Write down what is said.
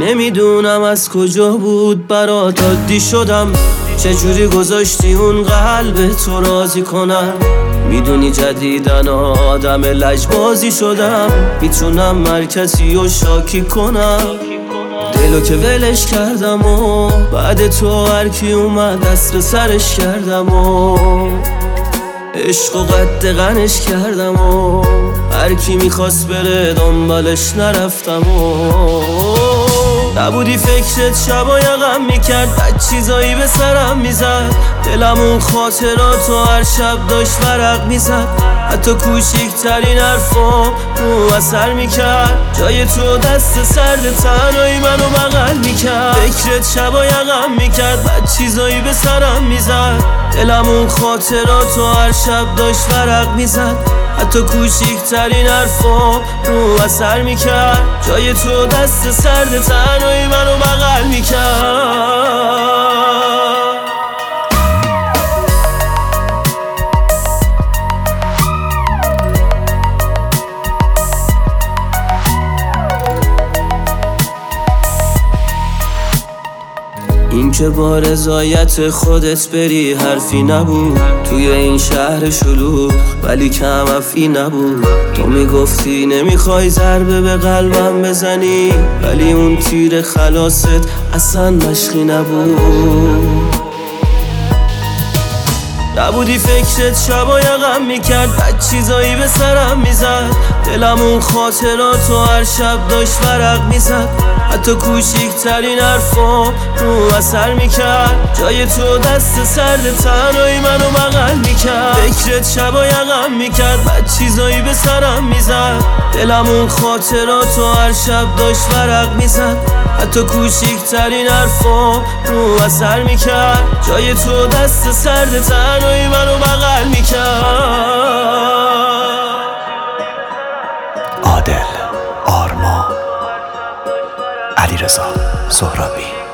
نمیدونم از کجا بود برات عادی شدم، چجوری گذاشتی اون قلب تو راضی کنم. میدونی جدیدن آدم لجبازی شدم، میتونم هر کسی رو شاکی کنم. دلو که ولش کردم و بعد تو هر کی اومد دست سرش کردم و عشق و قد غنش کردم و هر کی میخواست بره دنبالش نرفتم و نبودی فکرت شبا یقم میکرد، بد چیزایی به سرم میزد. دلم اون خاطراتو هر شب داشت ورق میزد، حتی کوچیکترین حرفام رو اثر میکرد. جای تو دست سرد تنهایی منو بغل میکرد. فکرت شبا یقم میکرد، بد چیزایی به سرم میزد. دلم اون خاطراتو هر شب داشت ورق میزد، حتی کوچیکترین حرفام رو اثر میکرد. جای تو دست سرد تنهایی منو بغل میکرد. این که با رضایت خودت بری حرفی نبود، توی این شهر شلوغ ولی کم افی نبود. تو میگفتی نمیخوای ضربه به قلبم بزنی، ولی اون تیر خلاصت اصلا مشقی نبود. نبودی فکرت شبا یقم میکرد، بد چیزایی به سرم میزد. دلم اون خاطراتو هر شب داشت ورق میزد، حتی کوچیکترین حرفام رو اثر میکرد. جای تو دست سرد تنهایی منو بغل میکرد. فکرت شبا یقم میکرد، بد چیزایی به سرم میزد. دلم اون خاطراتو هر شب داشت ورق میزد، حتی کوچیکترین حرفام رو اثر میکرد. جای تو دست سرد تنهایی منو بغل میکرد. عادل، آرمان، علیرضا سهرابی.